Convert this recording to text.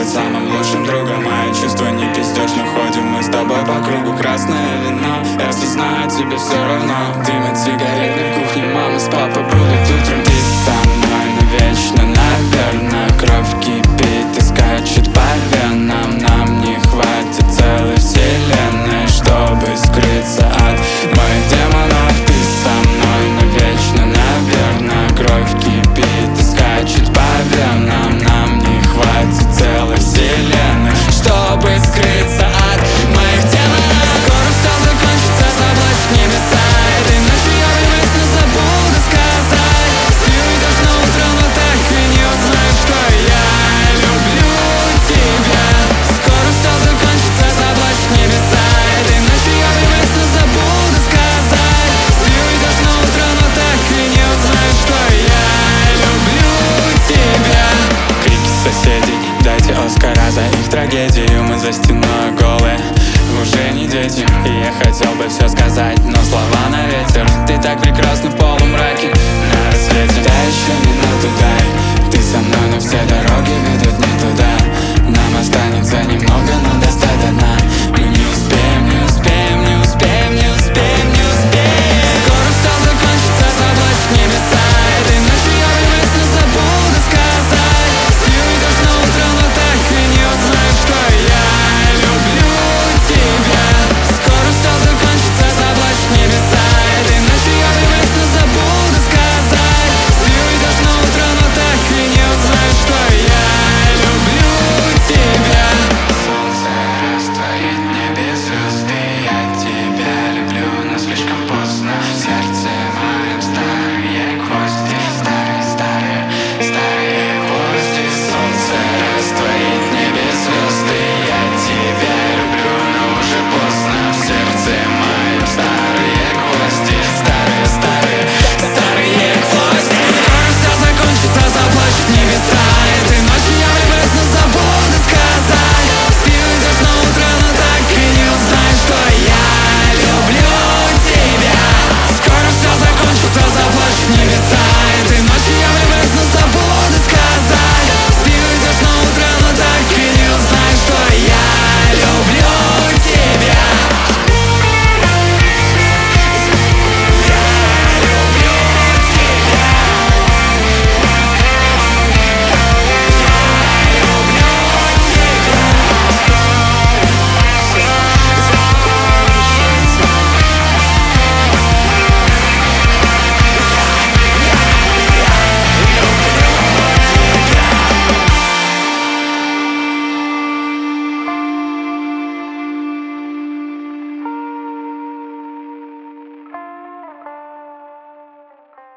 самым лучшим другом. Мои чувства не пиздешь, но ходим мы с тобой по кругу. Красное вино, я все знаю, тебе все равно. Дым от сигарет на кухне, мама с папой будут утром. Ты со мной навечно, наверное. Кровь кипит и скачет по венам. Нам не хватит целой вселенной, чтобы скрыться от моих демонов. Ты со мной навечно, наверное. Кровь кипит и скачет по венам. Нам не хватит целой вселенной, чтобы скрыться от моих демонов. Скоро все закончится, заплачут небеса. Этой ночью я влюблюсь, но забуду сказать. Ты уйдешь на утро, но так и не узнаешь, что я люблю тебя. Скоро все закончится, заплачут небеса. Этой ночью я влюблюсь, но забуду сказать. Ты уйдешь на утро, но так и не узнаешь, что я люблю тебя. Крики соседей, дайте Оскара за их трагедию. Мы за стеной голые, уже не дети. И я хотел бы все сказать, но слова на ветер. Ты так прекрасна в